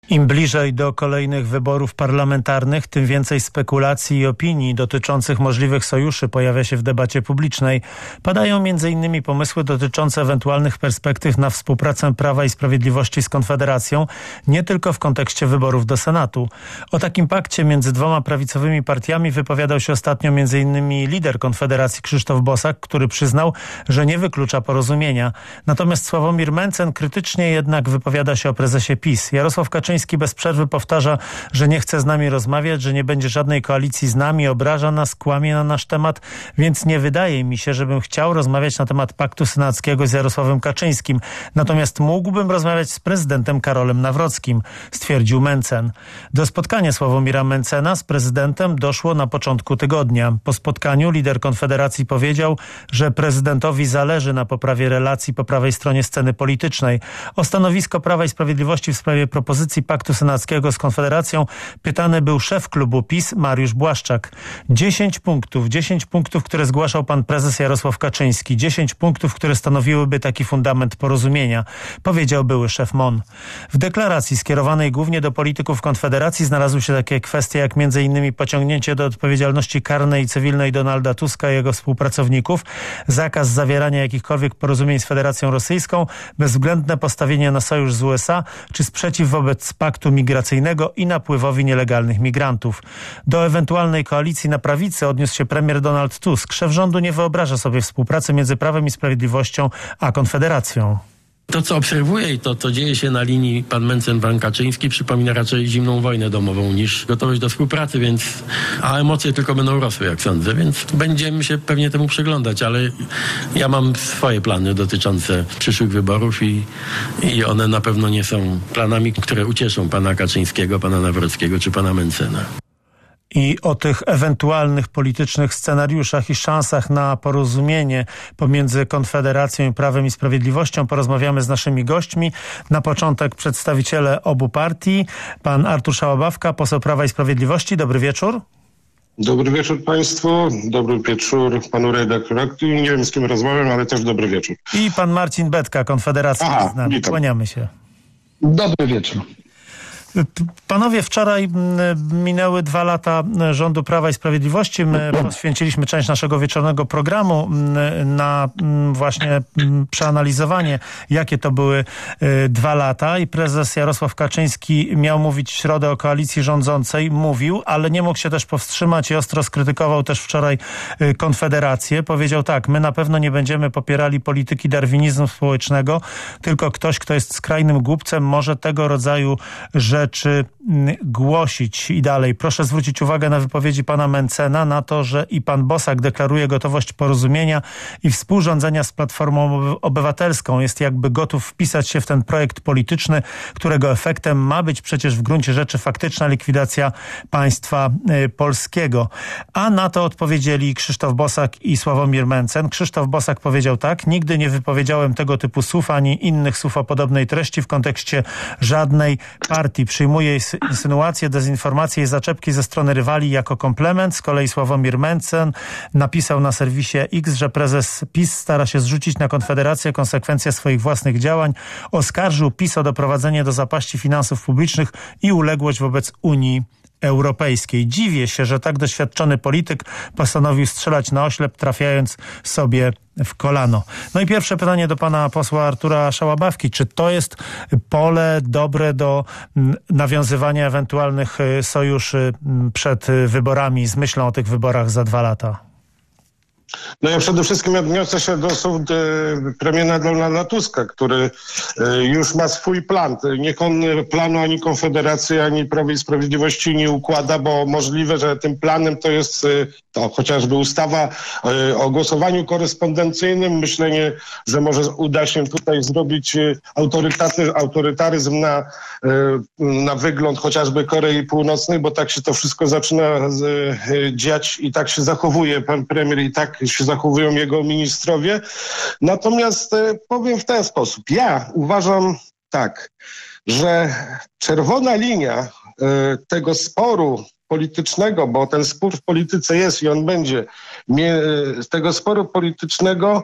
Im bliżej do kolejnych wyborów parlamentarnych, tym więcej spekulacji i opinii dotyczących możliwych sojuszy pojawia się w debacie publicznej. Padają m.in. pomysły dotyczące ewentualnych perspektyw na współpracę Prawa i Sprawiedliwości z Konfederacją, nie tylko w kontekście wyborów do Senatu. O takim pakcie między dwoma prawicowymi partiami wypowiadał się ostatnio m.in. lider Konfederacji Krzysztof Bosak, który przyznał, że nie wyklucza porozumienia. Natomiast Sławomir Mencen krytycznie jednak wypowiada się o prezesie PiS. Jarosław Kaczyński bez przerwy powtarza, że nie chce z nami rozmawiać, że nie będzie żadnej koalicji z nami, obraża nas, kłamie na nasz temat, więc nie wydaje mi się, żebym chciał rozmawiać na temat paktu senackiego z Jarosławem Kaczyńskim. Natomiast mógłbym rozmawiać z prezydentem Karolem Nawrockim, stwierdził Mencen. Do spotkania Sławomira Mencena z prezydentem doszło na początku tygodnia. Po spotkaniu lider Konfederacji powiedział, że prezydentowi zależy na poprawie relacji po prawej stronie sceny politycznej. O stanowisko Prawa i Sprawiedliwości w sprawie propozycji paktu senackiego z Konfederacją pytany był szef klubu PiS Mariusz Błaszczak. 10 punktów, które zgłaszał pan prezes Jarosław Kaczyński. 10 punktów, które stanowiłyby taki fundament porozumienia, powiedział były szef MON. W deklaracji skierowanej głównie do polityków Konfederacji znalazły się takie kwestie jak m.in. pociągnięcie do odpowiedzialności karnej i cywilnej Donalda Tuska i jego współpracowników, zakaz zawierania jakichkolwiek porozumień z Federacją Rosyjską, bezwzględne postawienie na sojusz z USA czy sprzeciw wobec paktu migracyjnego i napływowi nielegalnych migrantów. Do ewentualnej koalicji na prawicy odniósł się premier Donald Tusk. Szef rządu nie wyobraża sobie współpracy między Prawem i Sprawiedliwością a Konfederacją. To, co obserwuję i to, co dzieje się na linii pan Mencen, pan Kaczyński, przypomina raczej zimną wojnę domową niż gotowość do współpracy, a emocje tylko będą rosły, jak sądzę, więc będziemy się pewnie temu przyglądać, ale ja mam swoje plany dotyczące przyszłych wyborów i one na pewno nie są planami, które ucieszą pana Kaczyńskiego, pana Nawrockiego czy pana Mencena. I o tych ewentualnych politycznych scenariuszach i szansach na porozumienie pomiędzy Konfederacją i Prawem i Sprawiedliwością porozmawiamy z naszymi gośćmi. Na początek przedstawiciele obu partii. Pan Artur Szałabawka, poseł Prawa i Sprawiedliwości. Dobry wieczór. Dobry wieczór państwu, dobry wieczór panu redaktorowi. Nie wiem, z kim rozmawiam, ale też dobry wieczór. I pan Marcin Betka, Konfederacja z nami. Witam. Kłaniamy się. Dobry wieczór. Panowie, wczoraj minęły 2 lata rządu Prawa i Sprawiedliwości. My poświęciliśmy część naszego wieczornego programu na właśnie przeanalizowanie, jakie to były 2 lata. I prezes Jarosław Kaczyński miał mówić w środę o koalicji rządzącej. Mówił, ale nie mógł się też powstrzymać i ostro skrytykował też wczoraj Konfederację. Powiedział tak: my na pewno nie będziemy popierali polityki darwinizmu społecznego, tylko ktoś, kto jest skrajnym głupcem, może tego rodzaju rzeczy głosić. I dalej, proszę zwrócić uwagę na wypowiedzi pana Mencena, na to, że i pan Bosak deklaruje gotowość porozumienia i współrządzenia z Platformą Obywatelską. Jest jakby gotów wpisać się w ten projekt polityczny, którego efektem ma być przecież w gruncie rzeczy faktyczna likwidacja państwa polskiego. A na to odpowiedzieli Krzysztof Bosak i Sławomir Mencen. Krzysztof Bosak powiedział tak: nigdy nie wypowiedziałem tego typu słów, ani innych słów o podobnej treści w kontekście żadnej partii. Przyjmuje insynuacje, dezinformacje i zaczepki ze strony rywali jako komplement. Z kolei Sławomir Mencen napisał na serwisie X, że prezes PiS stara się zrzucić na Konfederację konsekwencje swoich własnych działań. Oskarżył PiS o doprowadzenie do zapaści finansów publicznych i uległość wobec Unii Europejskiej. Dziwię się, że tak doświadczony polityk postanowił strzelać na oślep, trafiając sobie w kolano. No i pierwsze pytanie do pana posła Artura Szałabawki. Czy to jest pole dobre do nawiązywania ewentualnych sojuszy przed wyborami, z myślą o tych wyborach za 2 lata? No ja przede wszystkim odniosę się do słów premiera Donalda Tuska, który już ma swój plan. Niech on planu ani Konfederacji, ani Prawa i Sprawiedliwości nie układa, bo możliwe, że tym planem to jest to chociażby ustawa o głosowaniu korespondencyjnym. Myślenie, że może uda się tutaj zrobić autorytaryzm na wygląd chociażby Korei Północnej, bo tak się to wszystko zaczyna dziać i tak się zachowuje pan premier i tak się zachowują jego ministrowie. Natomiast powiem w ten sposób. Ja uważam tak, że czerwona linia tego sporu politycznego, bo ten spór w polityce jest i on będzie, z tego sporu politycznego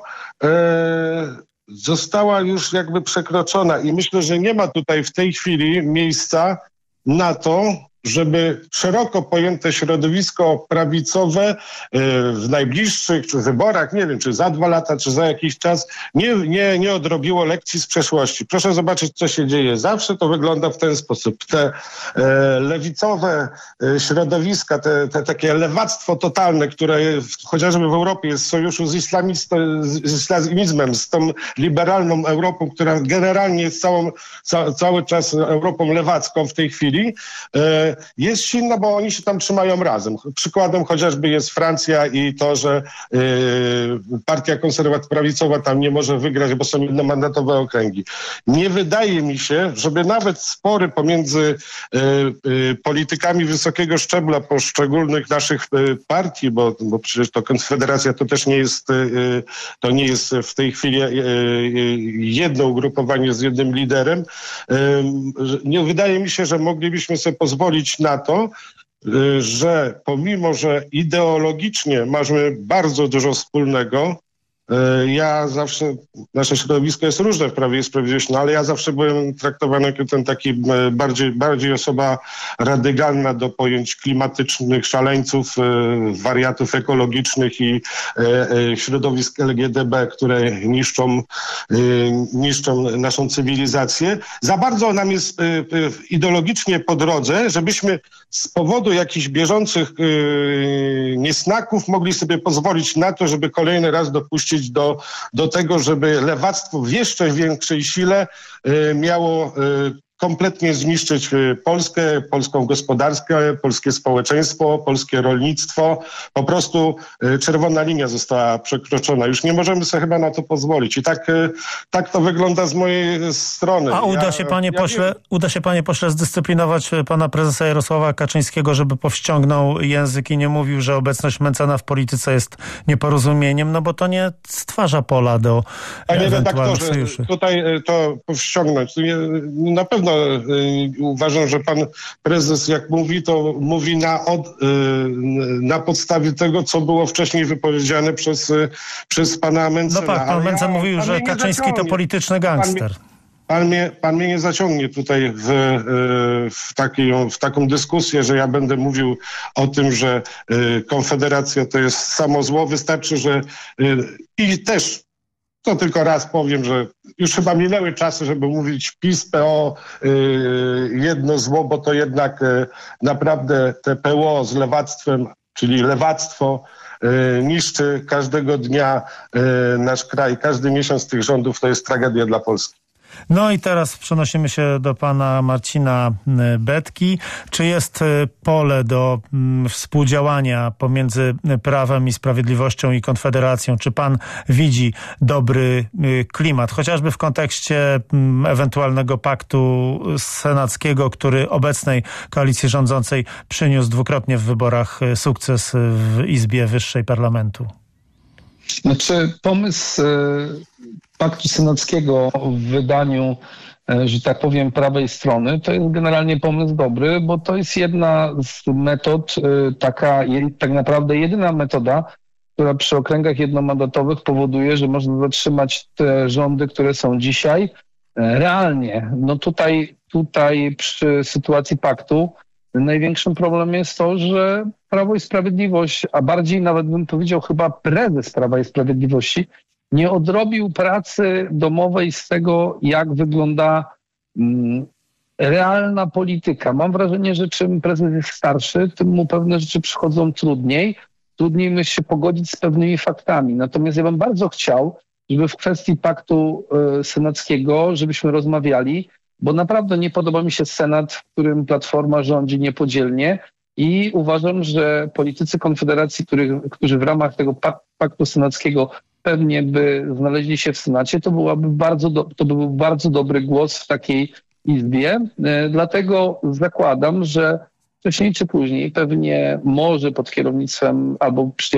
została już jakby przekroczona i myślę, że nie ma tutaj w tej chwili miejsca na to, żeby szeroko pojęte środowisko prawicowe w najbliższych wyborach, nie wiem, czy za 2 lata, czy za jakiś czas, nie odrobiło lekcji z przeszłości. Proszę zobaczyć, co się dzieje. Zawsze to wygląda w ten sposób. Te lewicowe środowiska, te takie lewactwo totalne, które chociażby w Europie jest w sojuszu z islamizmem, z tą liberalną Europą, która generalnie jest cały czas Europą lewacką w tej chwili, jest silna, bo oni się tam trzymają razem. Przykładem chociażby jest Francja i to, że partia prawicowa tam nie może wygrać, bo są jednomandatowe okręgi. Nie wydaje mi się, żeby nawet spory pomiędzy politykami wysokiego szczebla poszczególnych naszych partii, bo przecież to Konfederacja to też nie jest w tej chwili jedno ugrupowanie z jednym liderem. Nie wydaje mi się, że moglibyśmy sobie pozwolić na to, że pomimo, że ideologicznie mamy bardzo dużo wspólnego, ja zawsze, nasze środowisko jest różne w Prawie i Sprawiedliwości, no ale ja zawsze byłem traktowany jako ten taki bardziej osoba radykalna do pojęć klimatycznych, szaleńców, wariatów ekologicznych i środowisk LGDB, które niszczą naszą cywilizację. Za bardzo nam jest ideologicznie po drodze, żebyśmy z powodu jakichś bieżących niesnaków mogli sobie pozwolić na to, żeby kolejny raz dopuścić do tego, żeby lewactwo w jeszcze większej sile miało kompletnie zniszczyć Polskę, polską gospodarkę, polskie społeczeństwo, polskie rolnictwo. Po prostu czerwona linia została przekroczona. Już nie możemy sobie chyba na to pozwolić. I tak to wygląda z mojej strony. A uda się, panie pośle, zdyscyplinować pana prezesa Jarosława Kaczyńskiego, żeby powściągnął język i nie mówił, że obecność Mencena w polityce jest nieporozumieniem, no bo to nie stwarza pola do ewentualnych sojuszy. Tutaj to powściągnąć. Na pewno uważam, że pan prezes, jak mówi, to mówi na podstawie tego, co było wcześniej wypowiedziane przez pana Mencena. No tak, pan Mencen mówił, że Kaczyński to polityczny gangster. Pan mnie nie zaciągnie tutaj w taką dyskusję, że ja będę mówił o tym, że Konfederacja to jest samo zło. Wystarczy, że i też to tylko raz powiem, że już chyba minęły czasy, żeby mówić PiS, PO, jedno zło, bo to jednak naprawdę te PO z lewactwem, czyli lewactwo niszczy każdego dnia nasz kraj. Każdy miesiąc tych rządów to jest tragedia dla Polski. No i teraz przenosimy się do pana Marcina Betki. Czy jest pole do współdziałania pomiędzy Prawem i Sprawiedliwością i Konfederacją? Czy pan widzi dobry klimat, chociażby w kontekście ewentualnego paktu senackiego, który obecnej koalicji rządzącej przyniósł dwukrotnie w wyborach sukces w Izbie Wyższej Parlamentu? Znaczy pomysł Paktu Senackiego w wydaniu, że tak powiem, prawej strony, to jest generalnie pomysł dobry, bo to jest jedna z metod, tak naprawdę jedyna metoda, która przy okręgach jednomandatowych powoduje, że można zatrzymać te rządy, które są dzisiaj realnie. No tutaj przy sytuacji paktu największym problemem jest to, że Prawo i Sprawiedliwość, a bardziej nawet bym powiedział chyba prezes Prawa i Sprawiedliwości, nie odrobił pracy domowej z tego, jak wygląda realna polityka. Mam wrażenie, że czym prezes jest starszy, tym mu pewne rzeczy przychodzą trudniej. Trudniej mu się pogodzić z pewnymi faktami. Natomiast ja bym bardzo chciał, żeby w kwestii paktu senackiego, żebyśmy rozmawiali, bo naprawdę nie podoba mi się Senat, w którym Platforma rządzi niepodzielnie i uważam, że politycy Konfederacji, którzy w ramach tego paktu senackiego pewnie by znaleźli się w Senacie, to byłby bardzo dobry głos w takiej Izbie. Dlatego zakładam, że wcześniej czy później pewnie może pod kierownictwem albo przy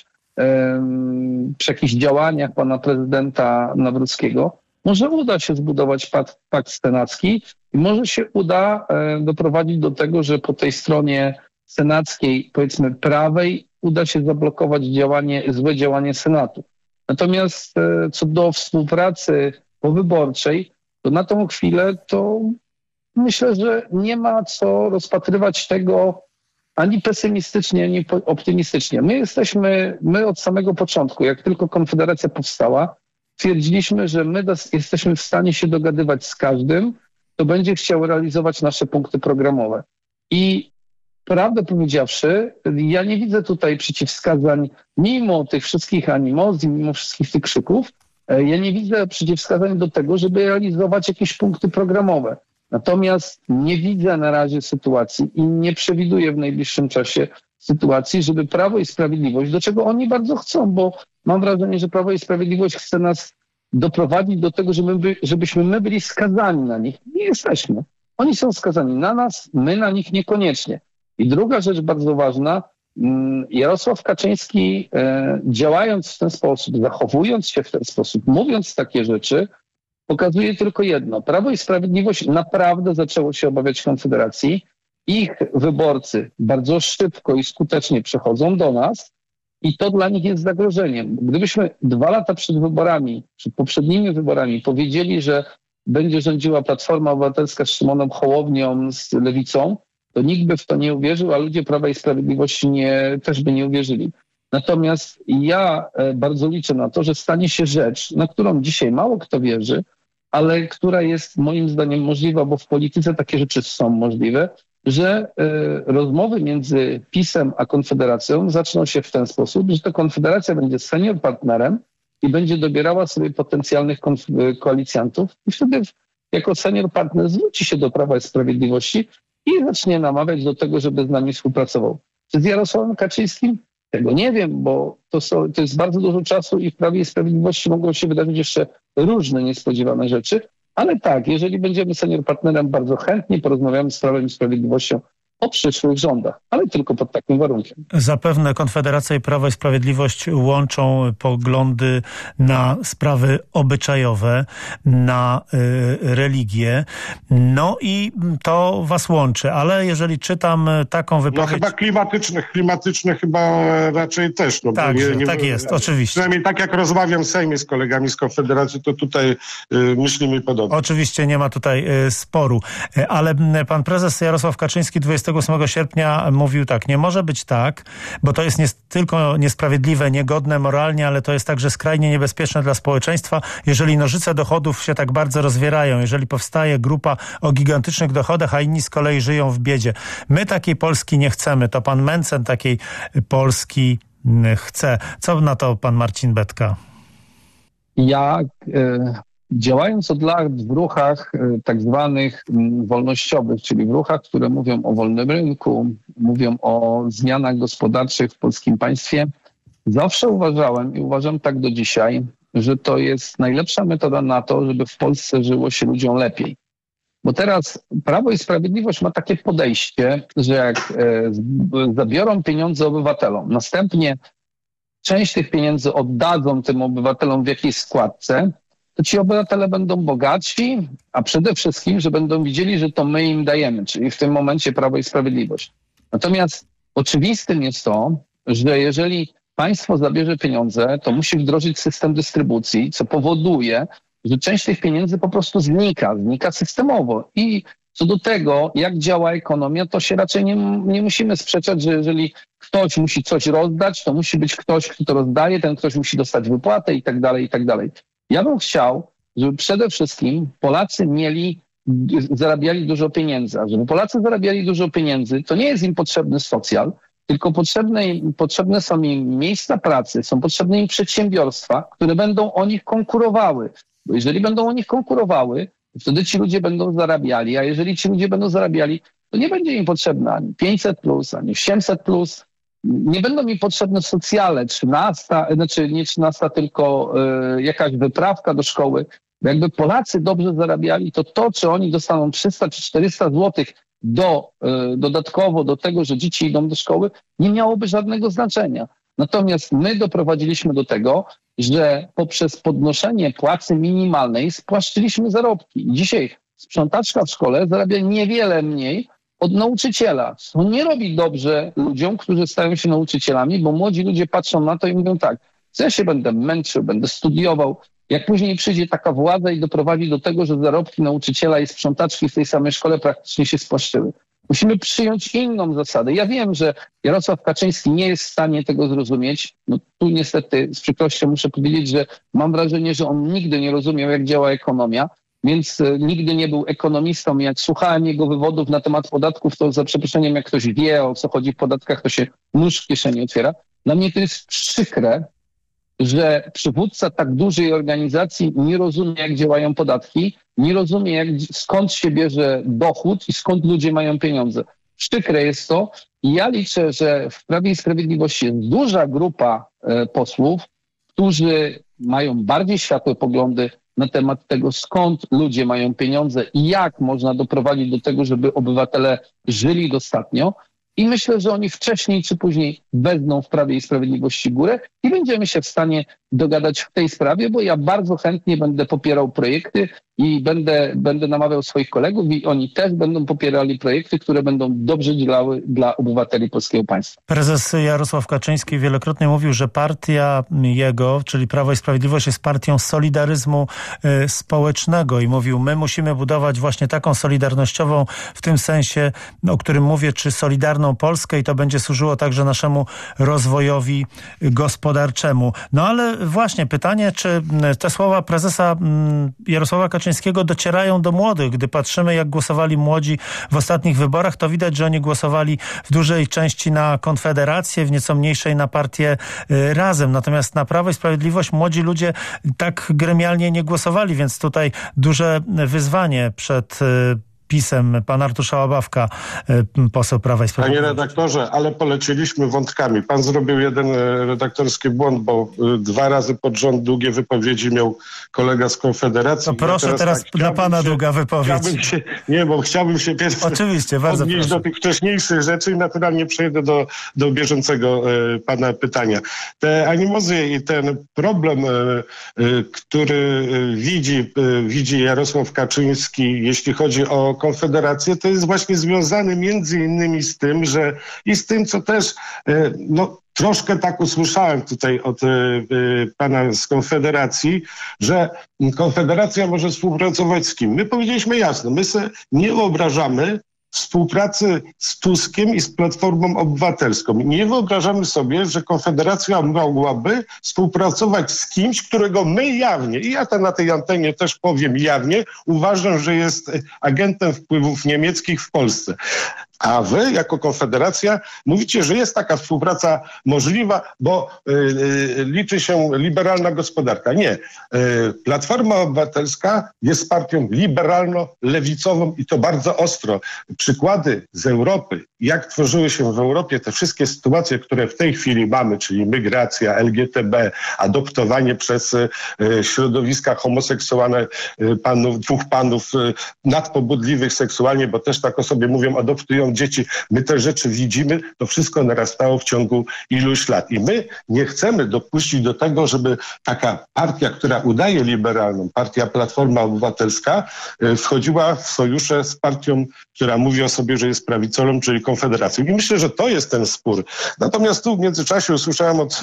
jakichś działaniach pana prezydenta Nawrockiego może uda się zbudować pakt senacki i może się uda doprowadzić do tego, że po tej stronie senackiej, powiedzmy prawej, uda się zablokować złe działanie Senatu. Natomiast co do współpracy powyborczej, to na tą chwilę to myślę, że nie ma co rozpatrywać tego ani pesymistycznie, ani optymistycznie. My od samego początku, jak tylko Konfederacja powstała, twierdziliśmy, że my jesteśmy w stanie się dogadywać z każdym, kto będzie chciał realizować nasze punkty programowe. I prawdę powiedziawszy, ja nie widzę tutaj przeciwwskazań, mimo tych wszystkich animozji, mimo wszystkich tych krzyków, ja nie widzę przeciwwskazań do tego, żeby realizować jakieś punkty programowe. Natomiast nie widzę na razie sytuacji i nie przewiduję w najbliższym czasie sytuacji, żeby Prawo i Sprawiedliwość, do czego oni bardzo chcą, bo mam wrażenie, że Prawo i Sprawiedliwość chce nas doprowadzić do tego, żebyśmy my byli skazani na nich. Nie jesteśmy. Oni są skazani na nas, my na nich niekoniecznie. I druga rzecz bardzo ważna, Jarosław Kaczyński działając w ten sposób, zachowując się w ten sposób, mówiąc takie rzeczy, pokazuje tylko jedno. Prawo i Sprawiedliwość naprawdę zaczęło się obawiać Konfederacji. Ich wyborcy bardzo szybko i skutecznie przechodzą do nas i to dla nich jest zagrożeniem. Gdybyśmy 2 lata przed wyborami, przed poprzednimi wyborami powiedzieli, że będzie rządziła Platforma Obywatelska z Szymonem Hołownią, z Lewicą, to nikt by w to nie uwierzył, a ludzie Prawa i Sprawiedliwości też by nie uwierzyli. Natomiast ja bardzo liczę na to, że stanie się rzecz, na którą dzisiaj mało kto wierzy, ale która jest moim zdaniem możliwa, bo w polityce takie rzeczy są możliwe, że rozmowy między PiS-em a Konfederacją zaczną się w ten sposób, że to Konfederacja będzie senior partnerem i będzie dobierała sobie potencjalnych koalicjantów i wtedy jako senior partner zwróci się do Prawa i Sprawiedliwości i zacznie namawiać do tego, żeby z nami współpracował. Czy z Jarosławem Kaczyńskim? Tego nie wiem, bo to jest bardzo dużo czasu i w Prawie i Sprawiedliwości mogą się wydarzyć jeszcze różne niespodziewane rzeczy, ale tak, jeżeli będziemy senior partnerem, bardzo chętnie porozmawiamy z Prawem i Sprawiedliwością o przyszłych rządach, ale tylko pod takim warunkiem. Zapewne Konfederacja i Prawo i Sprawiedliwość łączą poglądy na sprawy obyczajowe, na religię. No i to was łączy, ale jeżeli czytam taką wypowiedź... No chyba klimatycznych chyba raczej też. No, tak, tak jest, oczywiście. Przynajmniej tak jak rozmawiam w Sejmie z kolegami z Konfederacji, to tutaj myślimy podobnie. Oczywiście nie ma tutaj sporu, ale pan prezes Jarosław Kaczyński 28 sierpnia mówił tak, nie może być tak, bo to jest tylko niesprawiedliwe, niegodne moralnie, ale to jest także skrajnie niebezpieczne dla społeczeństwa, jeżeli nożyce dochodów się tak bardzo rozwierają, jeżeli powstaje grupa o gigantycznych dochodach, a inni z kolei żyją w biedzie. My takiej Polski nie chcemy, to pan Mencen takiej Polski chce. Co na to pan Marcin Betka? Działając od lat w ruchach tak zwanych wolnościowych, czyli w ruchach, które mówią o wolnym rynku, mówią o zmianach gospodarczych w polskim państwie, zawsze uważałem i uważam tak do dzisiaj, że to jest najlepsza metoda na to, żeby w Polsce żyło się ludziom lepiej. Bo teraz Prawo i Sprawiedliwość ma takie podejście, że jak zabiorą pieniądze obywatelom, następnie część tych pieniędzy oddadzą tym obywatelom w jakiejś składce, to ci obywatele będą bogatsi, a przede wszystkim, że będą widzieli, że to my im dajemy, czyli w tym momencie Prawo i Sprawiedliwość. Natomiast oczywistym jest to, że jeżeli państwo zabierze pieniądze, to musi wdrożyć system dystrybucji, co powoduje, że część tych pieniędzy po prostu znika systemowo. I co do tego, jak działa ekonomia, to się raczej nie musimy sprzeczać, że jeżeli ktoś musi coś rozdać, to musi być ktoś, kto to rozdaje, ten ktoś musi dostać wypłatę i tak dalej, i tak dalej. Ja bym chciał, żeby przede wszystkim Polacy zarabiali dużo pieniędzy. A żeby Polacy zarabiali dużo pieniędzy, to nie jest im potrzebny socjal, tylko potrzebne są im miejsca pracy, są potrzebne im przedsiębiorstwa, które będą o nich konkurowały. Bo jeżeli będą o nich konkurowały, wtedy ci ludzie będą zarabiali, a jeżeli ci ludzie będą zarabiali, to nie będzie im potrzebne ani 500+, ani 800+. Nie będą mi potrzebne socjale, 13, znaczy nie 13, tylko jakaś wyprawka do szkoły. Bo jakby Polacy dobrze zarabiali, to czy oni dostaną 300 czy 400 złotych dodatkowo do tego, że dzieci idą do szkoły, nie miałoby żadnego znaczenia. Natomiast my doprowadziliśmy do tego, że poprzez podnoszenie płacy minimalnej spłaszczyliśmy zarobki. Dzisiaj sprzątaczka w szkole zarabia niewiele mniej od nauczyciela. To nie robi dobrze ludziom, którzy stają się nauczycielami, bo młodzi ludzie patrzą na to i mówią tak, co ja się będę męczył, będę studiował. jak później przyjdzie taka władza i doprowadzi do tego, że zarobki nauczyciela i sprzątaczki w tej samej szkole praktycznie się spłaszczyły. Musimy przyjąć inną zasadę. Ja wiem, że Jarosław Kaczyński nie jest w stanie tego zrozumieć. No tu niestety z przykrością muszę powiedzieć, że mam wrażenie, że on nigdy nie rozumiał, jak działa ekonomia, więc nigdy nie był ekonomistą. Jak słuchałem jego wywodów na temat podatków, to za przeproszeniem, jak ktoś wie, o co chodzi w podatkach, to się nóż w kieszeni otwiera. Dla mnie to jest przykre, że przywódca tak dużej organizacji nie rozumie, jak działają podatki, nie rozumie, skąd się bierze dochód i skąd ludzie mają pieniądze. Przykre jest to i ja liczę, że w Prawie i Sprawiedliwości jest duża grupa posłów, którzy mają bardziej światłe poglądy na temat tego, skąd ludzie mają pieniądze i jak można doprowadzić do tego, żeby obywatele żyli dostatnio. I myślę, że oni wcześniej czy później wezmą w Prawie i Sprawiedliwości górę i będziemy się w stanie dogadać w tej sprawie, bo ja bardzo chętnie będę popierał projekty i będę namawiał swoich kolegów i oni też będą popierali projekty, które będą dobrze działały dla obywateli polskiego państwa. Prezes Jarosław Kaczyński wielokrotnie mówił, że partia jego, czyli Prawo i Sprawiedliwość, jest partią solidaryzmu społecznego i mówił, my musimy budować właśnie taką solidarnościową w tym sensie, o którym mówię, czy solidarną Polskę i to będzie służyło także naszemu rozwojowi gospodarczemu. No ale właśnie pytanie, czy te słowa prezesa Jarosława Kaczyńskiego docierają do młodych. Gdy patrzymy, jak głosowali młodzi w ostatnich wyborach, to widać, że oni głosowali w dużej części na Konfederację, w nieco mniejszej na partię Razem. Natomiast na Prawo i Sprawiedliwość młodzi ludzie tak gremialnie nie głosowali, więc tutaj duże wyzwanie przed PiS-em, pan Artur Szałabawka, poseł Prawa i Sprawiedliwości. Panie redaktorze, ale polecieliśmy wątkami. Pan zrobił jeden redaktorski błąd, bo 2 razy pod rząd długie wypowiedzi miał kolega z Konfederacji. To proszę teraz tak, dla pana długa wypowiedź. Chciałbym się pierwszy odnieść do tych wcześniejszych rzeczy i naturalnie przejdę do bieżącego pana pytania. Te animozje i ten problem, który widzi Jarosław Kaczyński, jeśli chodzi o Konfederację, to jest właśnie związany między innymi z tym, że i z tym, co też troszkę tak usłyszałem tutaj od pana z Konfederacji, że Konfederacja może współpracować z kim? My powiedzieliśmy jasno, my sobie nie wyobrażamy współpracy z Tuskiem i z Platformą Obywatelską. Nie wyobrażamy sobie, że Konfederacja mogłaby współpracować z kimś, którego my jawnie, i ja to na tej antenie też powiem jawnie, uważam, że jest agentem wpływów niemieckich w Polsce. A wy, jako Konfederacja, mówicie, że jest taka współpraca możliwa, bo liczy się liberalna gospodarka. Nie. Platforma Obywatelska jest partią liberalno-lewicową i to bardzo ostro. Przykłady z Europy, jak tworzyły się w Europie te wszystkie sytuacje, które w tej chwili mamy, czyli migracja, LGTB, adoptowanie przez środowiska homoseksualne dwóch panów nadpobudliwych seksualnie, bo też tak o sobie mówią, adoptują dzieci. My te rzeczy widzimy, to wszystko narastało w ciągu iluś lat. I my nie chcemy dopuścić do tego, żeby taka partia, która udaje liberalną, partia Platforma Obywatelska, wchodziła w sojusze z partią, która mówi o sobie, że jest prawicową, czyli Konfederacją. I myślę, że to jest ten spór. Natomiast tu w międzyczasie usłyszałem od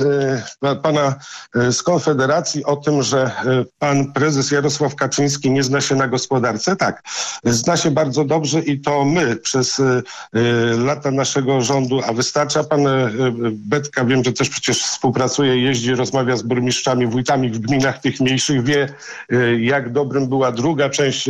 pana z Konfederacji o tym, że pan prezes Jarosław Kaczyński nie zna się na gospodarce. Tak, zna się bardzo dobrze i to my przez lata naszego rządu, a wystarcza pan Betka, wiem, że też przecież współpracuje, jeździ, rozmawia z burmistrzami, wójtami w gminach tych mniejszych, wie, jak dobrym była druga część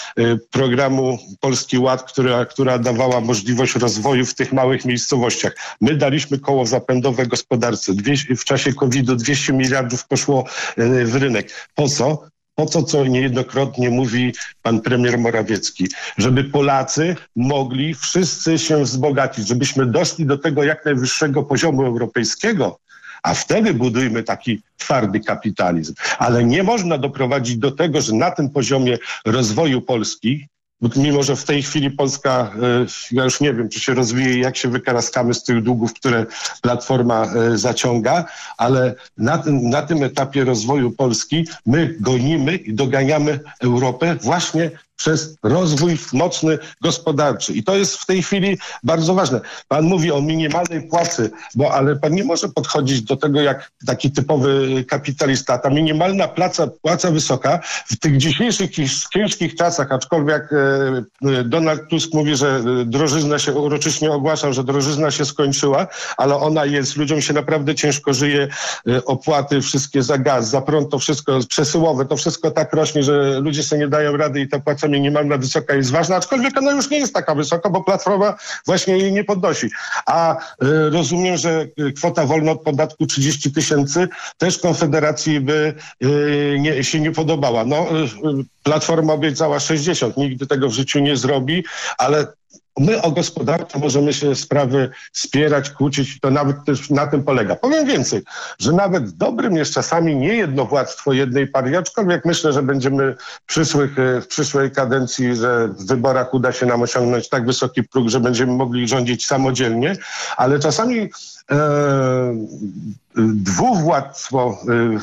programu Polski Ład, która dawała możliwość rozwoju w tych małych miejscowościach. My daliśmy koło zapędowe gospodarce. W czasie COVID-u 200 miliardów poszło w rynek. Po co? Po to, co niejednokrotnie mówi pan premier Morawiecki, żeby Polacy mogli wszyscy się wzbogacić, żebyśmy doszli do tego jak najwyższego poziomu europejskiego, a wtedy budujmy taki twardy kapitalizm. Ale nie można doprowadzić do tego, że na tym poziomie rozwoju Polski, mimo że w tej chwili Polska, ja już nie wiem, czy się rozwije i jak się wykaraskamy z tych długów, które Platforma zaciąga, ale na tym etapie rozwoju Polski my gonimy i doganiamy Europę właśnie przez rozwój mocny gospodarczy. I to jest w tej chwili bardzo ważne. Pan mówi o minimalnej płacy, ale pan nie może podchodzić do tego jak taki typowy kapitalista. Ta minimalna płaca wysoka w tych dzisiejszych ciężkich czasach, aczkolwiek Donald Tusk mówi, że drożyzna się uroczyście ogłaszał, że drożyzna się skończyła, ale ona jest. Ludziom się naprawdę ciężko żyje. Opłaty wszystkie za gaz, za prąd, to wszystko przesyłowe, to wszystko tak rośnie, że ludzie sobie nie dają rady i ta płaca minimalna wysoka jest ważna, aczkolwiek ona już nie jest taka wysoka, bo Platforma właśnie jej nie podnosi. A rozumiem, że kwota wolna od podatku 30 000 też Konfederacji by się nie podobała. Platforma obiecała 60, nigdy tego w życiu nie zrobi, ale my o gospodarce możemy się sprawy spierać, kłócić, to nawet też na tym polega. Powiem więcej, że nawet dobrym jest czasami nie jednowładztwo jednej partii, aczkolwiek myślę, że będziemy w przyszłej kadencji, że w wyborach uda się nam osiągnąć tak wysoki próg, że będziemy mogli rządzić samodzielnie, ale czasami dwuwładztwo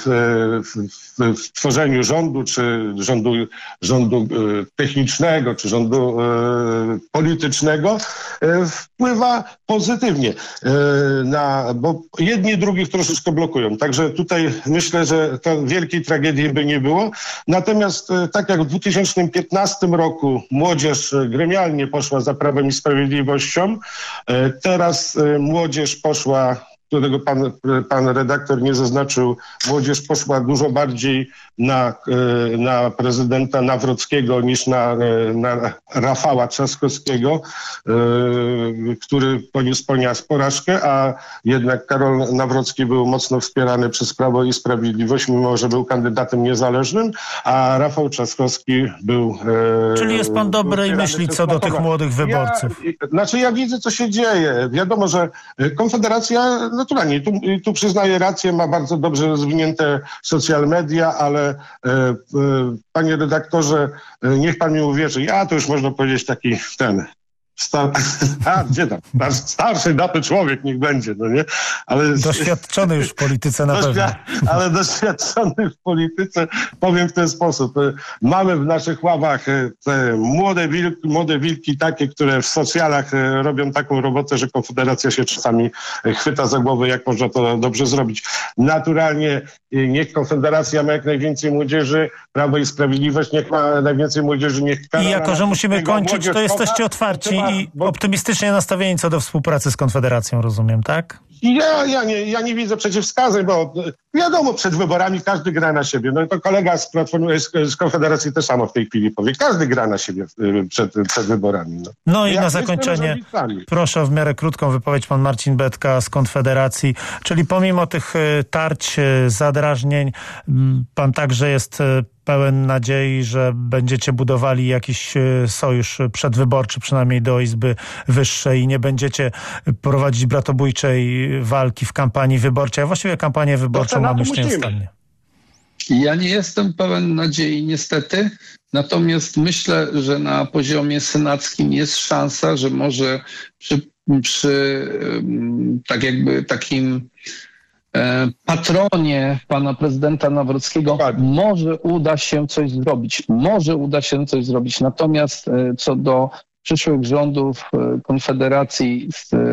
w tworzeniu rządu, czy rządu technicznego, czy rządu politycznego wpływa pozytywnie, bo jedni drugich troszeczkę blokują. Także tutaj myślę, że to wielkiej tragedii by nie było. Natomiast tak jak w 2015 roku młodzież gremialnie poszła za Prawem i Sprawiedliwością, teraz młodzież poszła, którego pan redaktor nie zaznaczył, młodzież poszła dużo bardziej na prezydenta Nawrockiego niż na Rafała Trzaskowskiego, który poniósł porażkę, a jednak Karol Nawrocki był mocno wspierany przez Prawo i Sprawiedliwość, mimo że był kandydatem niezależnym, a Rafał Trzaskowski był... Czyli jest pan dobrej myśli co do tych młodych wyborców. Ja widzę, co się dzieje. Wiadomo, że Konfederacja naturalnie, tu przyznaję rację, ma bardzo dobrze rozwinięte social media, ale panie redaktorze, niech pan mi uwierzy, to już można powiedzieć taki starszy daty człowiek niech będzie, nie? Ale doświadczony już w polityce na pewno. Ale doświadczony w polityce, powiem w ten sposób. Mamy w naszych ławach te młode wilki takie, które w socjalach robią taką robotę, że Konfederacja się czasami chwyta za głowę, jak można to dobrze zrobić. Naturalnie niech Konfederacja ma jak najwięcej młodzieży, Prawo i Sprawiedliwość niech ma najwięcej młodzieży, niech Karola... I jako, że musimy kończyć, to jesteście otwarci i optymistycznie nastawieni co do współpracy z Konfederacją, rozumiem, tak? Ja nie widzę przeciwwskazań, bo wiadomo, przed wyborami każdy gra na siebie. To kolega z Konfederacji też samo w tej chwili powie. Każdy gra na siebie przed wyborami. I na zakończenie proszę o w miarę krótką wypowiedź pan Marcin Betka z Konfederacji. Czyli pomimo tych tarć, zadrażnień, pan także jest pełen nadziei, że będziecie budowali jakiś sojusz przedwyborczy, przynajmniej do Izby Wyższej i nie będziecie prowadzić bratobójczej walki w kampanii wyborczej, a właściwie kampanię wyborczą mamy już nieustannie. Ja nie jestem pełen nadziei niestety, natomiast myślę, że na poziomie senackim jest szansa, że może przy tak jakby takim patronie pana prezydenta Nawrockiego może uda się coś zrobić. Natomiast co do przyszłych rządów Konfederacji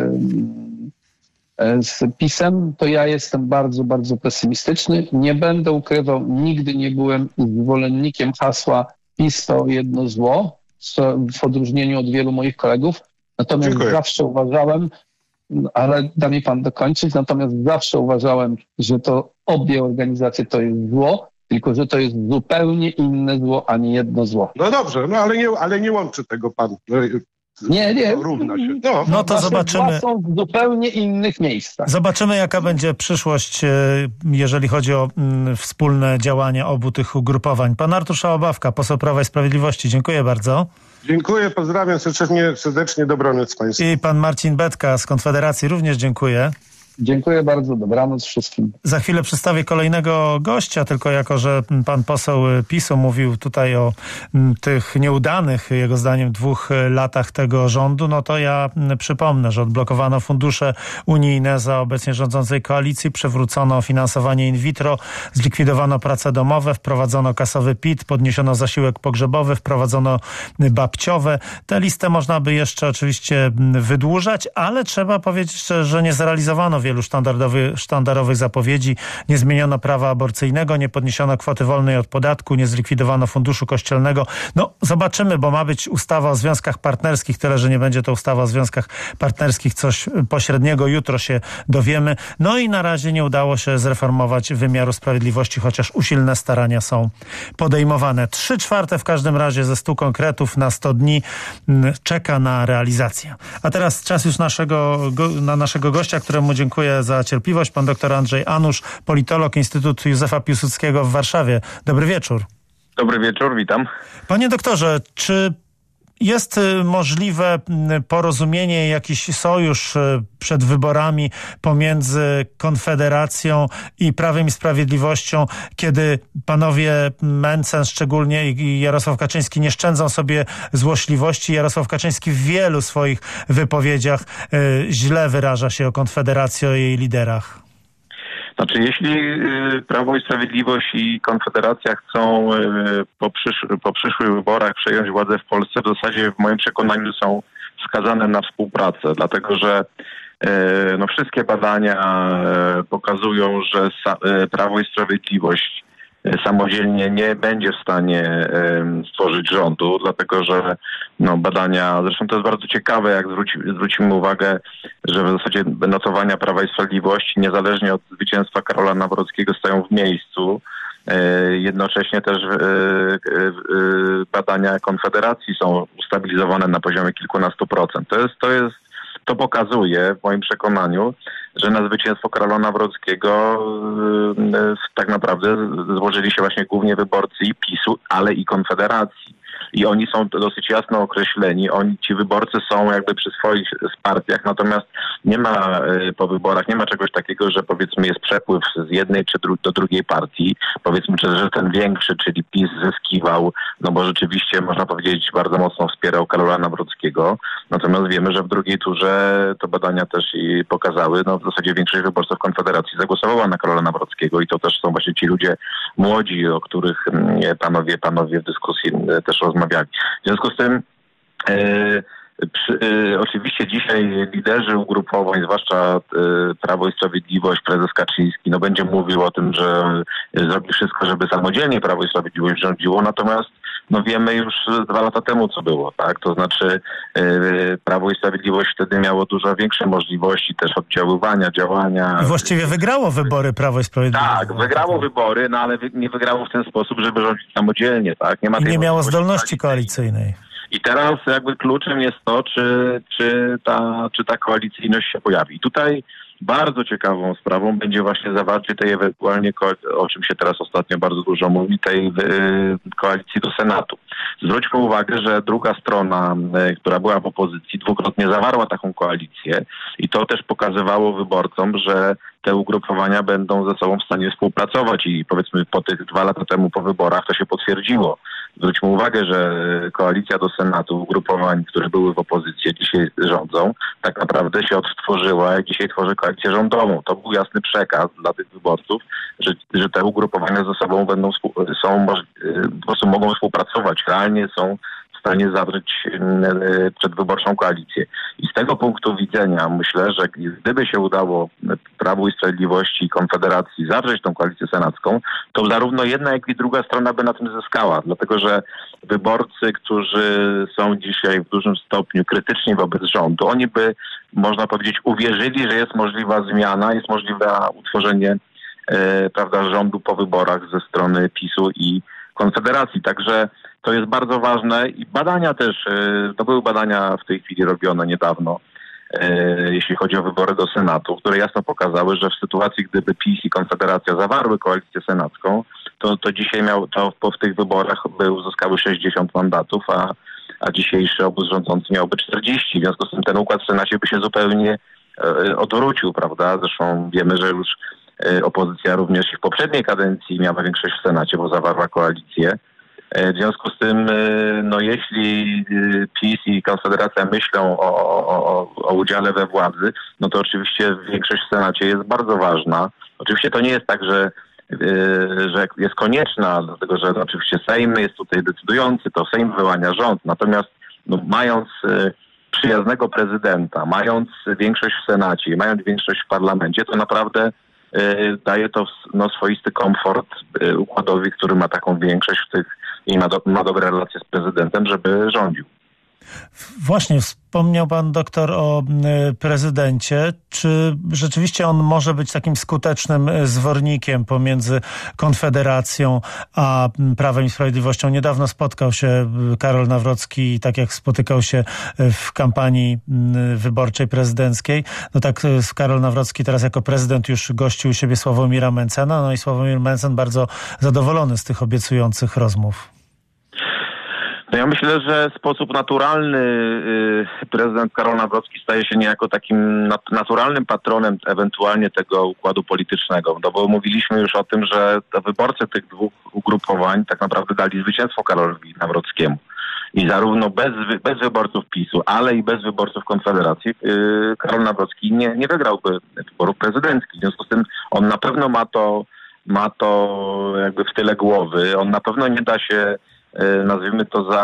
z PiS-em, to ja jestem bardzo, bardzo pesymistyczny. Nie będę ukrywał, nigdy nie byłem zwolennikiem hasła PiS to jedno zło, w odróżnieniu od wielu moich kolegów. Natomiast zawsze uważałem, ale da mi pan dokończyć, natomiast zawsze uważałem, że to obie organizacje to jest zło, tylko że to jest zupełnie inne zło, a nie jedno zło. No dobrze, ale nie łączy tego pan. Nie. Równa się. To zobaczymy. Są w zupełnie innych miejscach. Zobaczymy, jaka będzie przyszłość, jeżeli chodzi o wspólne działanie obu tych ugrupowań. Pan Artur Szałabawka, poseł Prawa i Sprawiedliwości. Dziękuję bardzo. Dziękuję, pozdrawiam serdecznie, dobranoc państwu. I pan Marcin Betka z Konfederacji również dziękuję. Dziękuję bardzo, dobranoc wszystkim. Za chwilę przedstawię kolejnego gościa, tylko jako, że pan poseł PiS-u mówił tutaj o tych nieudanych, jego zdaniem, 2 latach tego rządu, no to ja przypomnę, że odblokowano fundusze unijne za obecnie rządzącej koalicji, przywrócono finansowanie in vitro, zlikwidowano prace domowe, wprowadzono kasowy PIT, podniesiono zasiłek pogrzebowy, wprowadzono babciowe. Tę listę można by jeszcze oczywiście wydłużać, ale trzeba powiedzieć, że nie zrealizowano wielu sztandarowych zapowiedzi. Nie zmieniono prawa aborcyjnego, nie podniesiono kwoty wolnej od podatku, nie zlikwidowano funduszu kościelnego. No zobaczymy, bo ma być ustawa o związkach partnerskich, tyle, że nie będzie to ustawa o związkach partnerskich, coś pośredniego. Jutro się dowiemy. No i na razie nie udało się zreformować wymiaru sprawiedliwości, chociaż usilne starania są podejmowane. 3/4 w każdym razie ze 100 konkretów na 100 dni czeka na realizację. A teraz czas już na naszego gościa, któremu dziękuję za cierpliwość. Pan dr Andrzej Anusz, politolog, Instytut Józefa Piłsudskiego w Warszawie. Dobry wieczór. Dobry wieczór, witam. Panie doktorze, czy jest możliwe porozumienie, jakiś sojusz przed wyborami pomiędzy Konfederacją i Prawem i Sprawiedliwością, kiedy panowie Mencen szczególnie i Jarosław Kaczyński nie szczędzą sobie złośliwości? Jarosław Kaczyński w wielu swoich wypowiedziach źle wyraża się o Konfederacji, o jej liderach. Znaczy, jeśli Prawo i Sprawiedliwość i Konfederacja chcą po przyszłych wyborach przejąć władzę w Polsce, w zasadzie w moim przekonaniu są skazane na współpracę, dlatego że wszystkie badania pokazują, że Prawo i Sprawiedliwość samodzielnie nie będzie w stanie stworzyć rządu, dlatego że badania, zresztą to jest bardzo ciekawe, jak zwrócimy uwagę, że w zasadzie notowania Prawa i Sprawiedliwości niezależnie od zwycięstwa Karola Nawrockiego stają w miejscu. Jednocześnie też badania Konfederacji są ustabilizowane na poziomie kilkunastu procent. To pokazuje w moim przekonaniu, że na zwycięstwo Karola Nawrockiego tak naprawdę złożyli się właśnie głównie wyborcy i PiS-u, ale i Konfederacji. I oni są dosyć jasno określeni. Ci wyborcy są jakby przy swoich partiach, natomiast nie ma po wyborach, nie ma czegoś takiego, że powiedzmy jest przepływ z jednej czy do drugiej partii. Powiedzmy, że ten większy, czyli PiS zyskiwał, bo rzeczywiście można powiedzieć bardzo mocno wspierał Karola Nawrockiego. Natomiast wiemy, że w drugiej turze to badania też i pokazały, w zasadzie większość wyborców Konfederacji zagłosowała na Karola Nawrockiego i to też są właśnie ci ludzie młodzi, o których panowie w dyskusji też rozmawiali. W związku z tym oczywiście dzisiaj liderzy ugrupowań, zwłaszcza Prawo i Sprawiedliwość, prezes Kaczyński, będzie mówił o tym, że zrobi wszystko, żeby samodzielnie Prawo i Sprawiedliwość rządziło, natomiast wiemy już 2 lata temu, co było, tak? To znaczy Prawo i Sprawiedliwość wtedy miało dużo większe możliwości też oddziaływania, działania. I właściwie wygrało wybory Prawo i Sprawiedliwość. Tak, wygrało wybory, ale nie wygrało w ten sposób, żeby rządzić samodzielnie, tak? Nie miało zdolności koalicyjnej. I teraz jakby kluczem jest to, czy ta koalicyjność się pojawi. I tutaj bardzo ciekawą sprawą będzie właśnie zawarcie tej ewentualnie, o czym się teraz ostatnio bardzo dużo mówi, tej koalicji do Senatu. Zwróćmy uwagę, że druga strona, która była w opozycji, 2-krotnie zawarła taką koalicję i to też pokazywało wyborcom, że te ugrupowania będą ze sobą w stanie współpracować i powiedzmy po tych 2 lata temu po wyborach to się potwierdziło. Zwróćmy uwagę, że koalicja do Senatu ugrupowań, które były w opozycji, dzisiaj rządzą, tak naprawdę się odtworzyła i dzisiaj tworzy koalicję rządową. To był jasny przekaz dla tych wyborców, że te ugrupowania ze sobą po prostu mogą współpracować, realnie są w stanie zawrzeć przedwyborczą koalicję. I z tego punktu widzenia myślę, że gdyby się udało Prawu i Sprawiedliwości i Konfederacji zawrzeć tą koalicję senacką, to zarówno jedna, jak i druga strona by na tym zyskała. Dlatego, że wyborcy, którzy są dzisiaj w dużym stopniu krytyczni wobec rządu, oni by, można powiedzieć, uwierzyli, że jest możliwa zmiana, jest możliwe utworzenie rządu po wyborach ze strony PiS-u i Konfederacji. Także to jest bardzo ważne i badania też, to były badania w tej chwili robione niedawno, jeśli chodzi o wybory do Senatu, które jasno pokazały, że w sytuacji, gdyby PiS i Konfederacja zawarły koalicję senacką, to dzisiaj w tych wyborach uzyskały 60 mandatów, a dzisiejszy obóz rządzący miałby 40. W związku z tym ten układ w Senacie by się zupełnie odwrócił, prawda? Zresztą wiemy, że już opozycja również w poprzedniej kadencji miała większość w Senacie, bo zawarła koalicję. W związku z tym, jeśli PiS i Konfederacja myślą o udziale we władzy, no to oczywiście większość w Senacie jest bardzo ważna. Oczywiście to nie jest tak, że jest konieczna, dlatego że oczywiście Sejm jest tutaj decydujący, to Sejm wyłania rząd. Natomiast mając przyjaznego prezydenta, mając większość w Senacie, mając większość w parlamencie, to naprawdę daje to swoisty komfort układowi, który ma taką większość w tych i ma dobre relacje z prezydentem, żeby rządził. Właśnie wspomniał pan doktor o prezydencie. Czy rzeczywiście on może być takim skutecznym zwornikiem pomiędzy Konfederacją a Prawem i Sprawiedliwością? Niedawno spotkał się Karol Nawrocki, tak jak spotykał się w kampanii wyborczej prezydenckiej. No tak Karol Nawrocki teraz jako prezydent już gościł u siebie Sławomira Mentzena. No i Sławomir Mentzen bardzo zadowolony z tych obiecujących rozmów. No ja myślę, że w sposób naturalny prezydent Karol Nawrocki staje się niejako takim naturalnym patronem ewentualnie tego układu politycznego. No bo mówiliśmy już o tym, że wyborcy tych dwóch ugrupowań tak naprawdę dali zwycięstwo Karolowi Nawrockiemu. I zarówno bez wyborców PiS-u, ale i bez wyborców Konfederacji Karol Nawrocki nie wygrałby wyborów prezydenckich. W związku z tym on na pewno ma to jakby w tyle głowy. On na pewno nie da się nazwijmy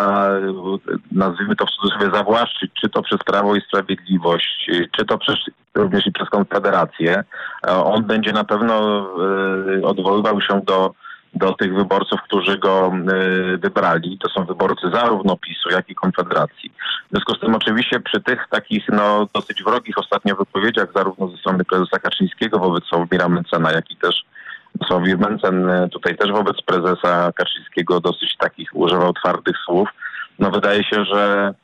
to w cudzysłowie zawłaszczyć, czy to przez Prawo i Sprawiedliwość, czy to również i przez Konfederację. On będzie na pewno odwoływał się do tych wyborców, którzy go wybrali. To są wyborcy zarówno PiS-u, jak i Konfederacji. W związku z tym oczywiście przy tych takich dosyć wrogich ostatnio wypowiedziach zarówno ze strony prezesa Kaczyńskiego wobec Sławomira Mentzena, jak i też Sławomir Mentzen tutaj też wobec prezesa Kaczyńskiego dosyć takich używał twardych słów. No wydaje się, że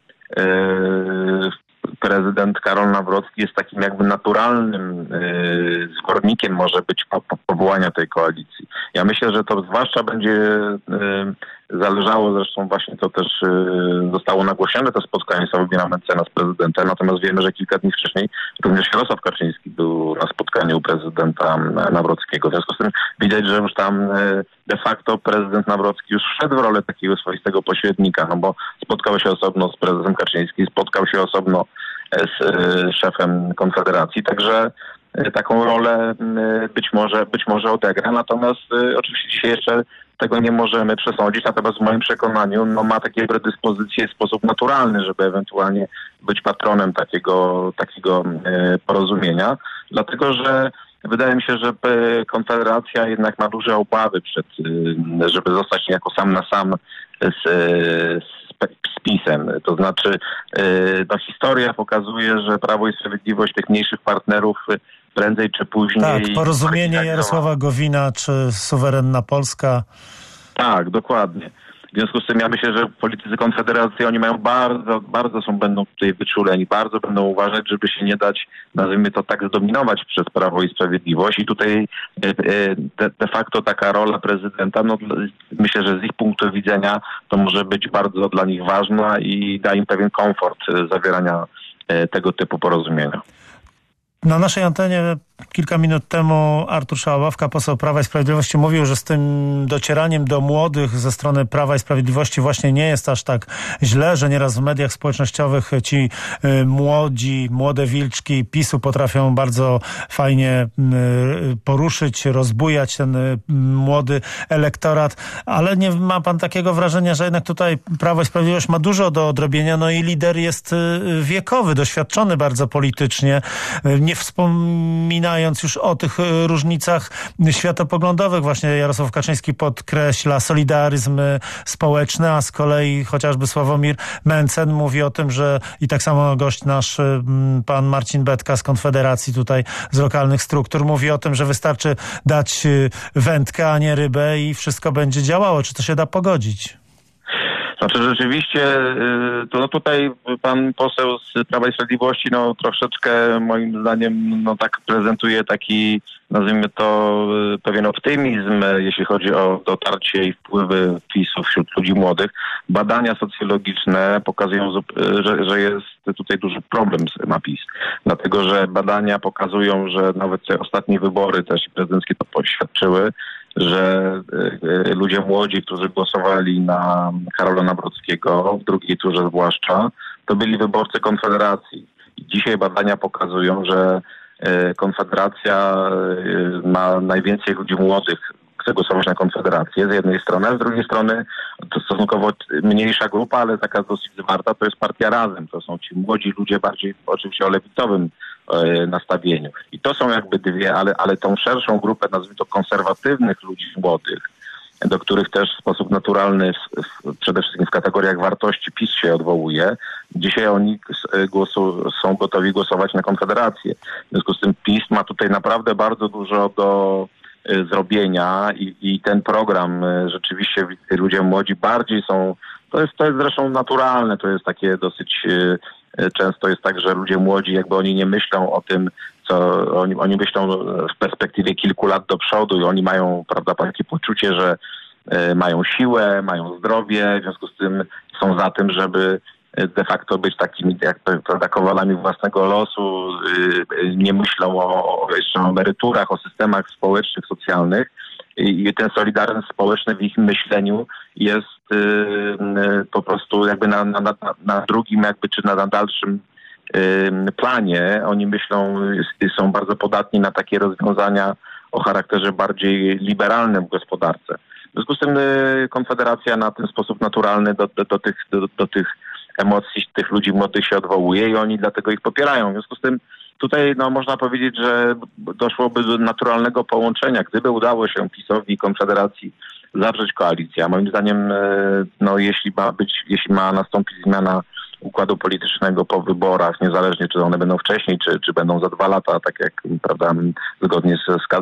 prezydent Karol Nawrocki jest takim jakby naturalnym zwornikiem może być powołania tej koalicji. Ja myślę, że to zwłaszcza będzie zależało, zresztą właśnie to też zostało nagłośnione, to spotkanie Sławomira Mentzena z prezydentem, natomiast wiemy, że kilka dni wcześniej również Jarosław Kaczyński był na spotkaniu u prezydenta Nawrockiego. W związku z tym widać, że już tam de facto prezydent Nawrocki już wszedł w rolę takiego swoistego pośrednika, no bo spotkał się osobno z prezesem Kaczyńskim, spotkał się osobno z szefem Konfederacji, także taką rolę być może odegra. Natomiast oczywiście dzisiaj jeszcze tego nie możemy przesądzić, natomiast w moim przekonaniu ma takie predyspozycje w sposób naturalny, żeby ewentualnie być patronem takiego porozumienia, dlatego że wydaje mi się, że Konfederacja jednak ma duże obawy żeby zostać niejako sam na sam z PiS-em. To znaczy historia pokazuje, że Prawo i Sprawiedliwość tych mniejszych partnerów prędzej czy później... Tak, porozumienie Jarosława Gowina czy suwerenna Polska. Tak, dokładnie. W związku z tym ja myślę, że politycy Konfederacji, oni mają będą tutaj wyczuleni, bardzo będą uważać, żeby się nie dać, nazwijmy to tak, zdominować przez Prawo i Sprawiedliwość. I tutaj de facto taka rola prezydenta, myślę, że z ich punktu widzenia to może być bardzo dla nich ważna i da im pewien komfort zawierania tego typu porozumienia. Na naszej antenie kilka minut temu Artur Szałabawka, poseł Prawa i Sprawiedliwości, mówił, że z tym docieraniem do młodych ze strony Prawa i Sprawiedliwości właśnie nie jest aż tak źle, że nieraz w mediach społecznościowych ci młode wilczki PiS-u potrafią bardzo fajnie poruszyć, rozbujać ten młody elektorat, ale nie ma pan takiego wrażenia, że jednak tutaj Prawo i Sprawiedliwość ma dużo do odrobienia, no i lider jest wiekowy, doświadczony bardzo politycznie, nie wspominając już o tych różnicach światopoglądowych. Właśnie Jarosław Kaczyński podkreśla solidaryzm społeczny, a z kolei chociażby Sławomir Mentzen mówi o tym, że i tak samo gość nasz, pan Marcin Betka z Konfederacji tutaj z lokalnych struktur, mówi o tym, że wystarczy dać wędkę, a nie rybę i wszystko będzie działało. Czy to się da pogodzić? Znaczy rzeczywiście, to tutaj pan poseł z Prawa i Sprawiedliwości troszeczkę moim zdaniem tak prezentuje taki, nazwijmy to, pewien optymizm, jeśli chodzi o dotarcie i wpływy PiS-u wśród ludzi młodych. Badania socjologiczne pokazują, że jest tutaj duży problem na PiS. Dlatego dlatego że badania pokazują, że nawet te ostatnie wybory też prezydenckie to poświadczyły, że ludzie młodzi, którzy głosowali na Karola Nawrockiego, w drugiej turze zwłaszcza, to byli wyborcy Konfederacji. I dzisiaj badania pokazują, że Konfederacja ma najwięcej ludzi młodych, chce głosować na Konfederację z jednej strony, a z drugiej strony to stosunkowo mniejsza grupa, ale taka dosyć zwarta, to jest Partia Razem. To są ci młodzi ludzie bardziej oczywiście o lewicowym nastawieniu. I to są jakby dwie, ale tą szerszą grupę, nazwijmy to konserwatywnych ludzi młodych, do których też w sposób naturalny przede wszystkim w kategoriach wartości PiS się odwołuje. Dzisiaj oni są gotowi głosować na Konfederację. W związku z tym PiS ma tutaj naprawdę bardzo dużo do zrobienia i ten program rzeczywiście ludzie młodzi bardziej są, to jest zresztą naturalne, to jest takie dosyć często jest tak, że ludzie młodzi jakby oni nie myślą o tym, co oni myślą w perspektywie kilku lat do przodu i oni mają, prawda, takie poczucie, że mają siłę, mają zdrowie, w związku z tym są za tym, żeby de facto być takimi, jak prawda, kowalami własnego losu, nie myślą jeszcze o emeryturach, o systemach społecznych, socjalnych i ten solidaryzm społeczny w ich myśleniu jest po prostu jakby na drugim jakby czy na dalszym planie. Oni myślą, są bardzo podatni na takie rozwiązania o charakterze bardziej liberalnym w gospodarce. W związku z tym Konfederacja na ten sposób naturalny do tych emocji tych ludzi młodych się odwołuje i oni dlatego ich popierają. W związku z tym tutaj można powiedzieć, że doszłoby do naturalnego połączenia. Gdyby udało się PiS-owi i Konfederacji zawrzeć koalicję, a moim zdaniem jeśli ma nastąpić zmiana układu politycznego po wyborach, niezależnie czy one będą wcześniej, czy będą za 2 lata, tak jak prawda, zgodnie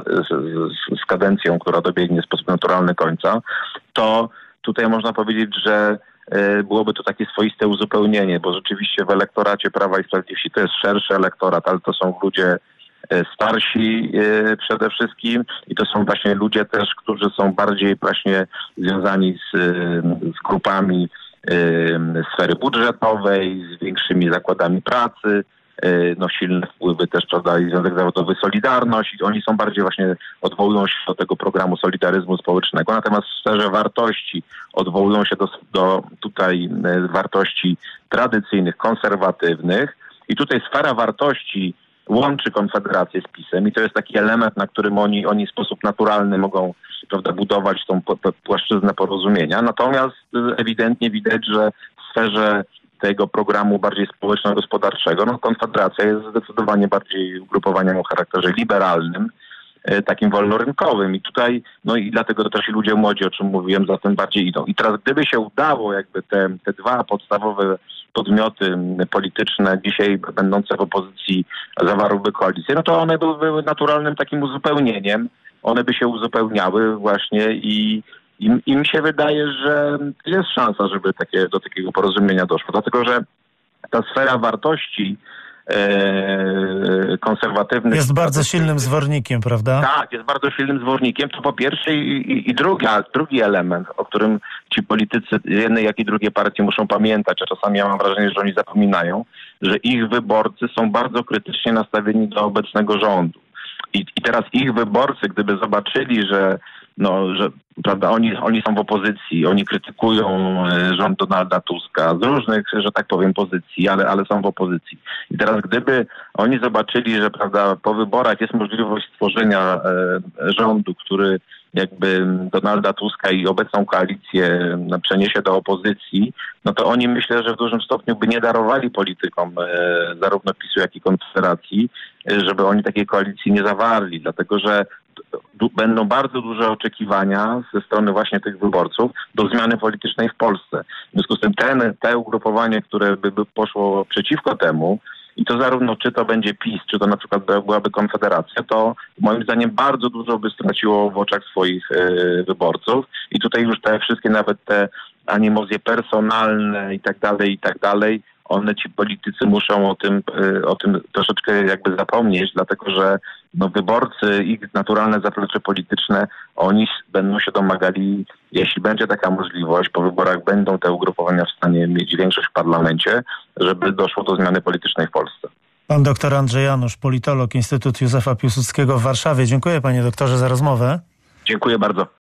z kadencją, która dobiegnie w sposób naturalny końca, to tutaj można powiedzieć, że byłoby to takie swoiste uzupełnienie, bo rzeczywiście w elektoracie Prawa i Sprawiedliwości to jest szerszy elektorat, ale to są ludzie starsi przede wszystkim i to są właśnie ludzie też, którzy są bardziej właśnie związani z grupami sfery budżetowej, z większymi zakładami pracy, silne wpływy też, prawda, i Związek Zawodowy Solidarność i oni są bardziej właśnie, odwołują się do tego programu solidaryzmu społecznego, natomiast w sferze wartości odwołują się do tutaj wartości tradycyjnych, konserwatywnych i tutaj sfera wartości łączy Konfederację z PiS-em i to jest taki element, na którym oni w sposób naturalny mogą, prawda, budować tą płaszczyznę porozumienia. Natomiast ewidentnie widać, że w sferze tego programu bardziej społeczno-gospodarczego, Konfederacja jest zdecydowanie bardziej ugrupowaniem o charakterze liberalnym, takim wolnorynkowym i tutaj, i dlatego też i ludzie młodzi, o czym mówiłem, za tym bardziej idą. I teraz gdyby się udało jakby te dwa podstawowe podmioty polityczne dzisiaj będące w opozycji zawarłyby koalicję, to one byłyby naturalnym takim uzupełnieniem, one by się uzupełniały właśnie i mi się wydaje, że jest szansa, żeby do takiego porozumienia doszło, dlatego że ta sfera wartości konserwatywnych... Jest bardzo silnym zwornikiem, prawda? Tak, jest bardzo silnym zwornikiem. To po pierwsze i drugi element, o którym ci politycy jednej jak i drugiej partii muszą pamiętać, a czasami ja mam wrażenie, że oni zapominają, że ich wyborcy są bardzo krytycznie nastawieni do obecnego rządu. I teraz ich wyborcy, gdyby zobaczyli, że prawda, oni są w opozycji, oni krytykują rząd Donalda Tuska z różnych, że tak powiem, pozycji, ale są w opozycji. I teraz gdyby oni zobaczyli, że prawda, po wyborach jest możliwość stworzenia rządu, który jakby Donalda Tuska i obecną koalicję przeniesie do opozycji, to oni myślę, że w dużym stopniu by nie darowali politykom zarówno PiS-u, jak i Konfederacji, żeby oni takiej koalicji nie zawarli, dlatego że będą bardzo duże oczekiwania ze strony właśnie tych wyborców do zmiany politycznej w Polsce. W związku z tym te ugrupowanie, które by poszło przeciwko temu, i to zarówno czy to będzie PiS, czy to na przykład byłaby Konfederacja, to moim zdaniem bardzo dużo by straciło w oczach swoich wyborców. I tutaj już te wszystkie, nawet te animozje personalne i tak dalej, ci politycy muszą o tym troszeczkę jakby zapomnieć, dlatego że wyborcy, ich naturalne zaplecze polityczne, oni będą się domagali, jeśli będzie taka możliwość, po wyborach będą te ugrupowania w stanie mieć większość w parlamencie, żeby doszło do zmiany politycznej w Polsce. Pan doktor Andrzej Janusz, politolog, Instytut Józefa Piłsudskiego w Warszawie. Dziękuję panie doktorze za rozmowę. Dziękuję bardzo.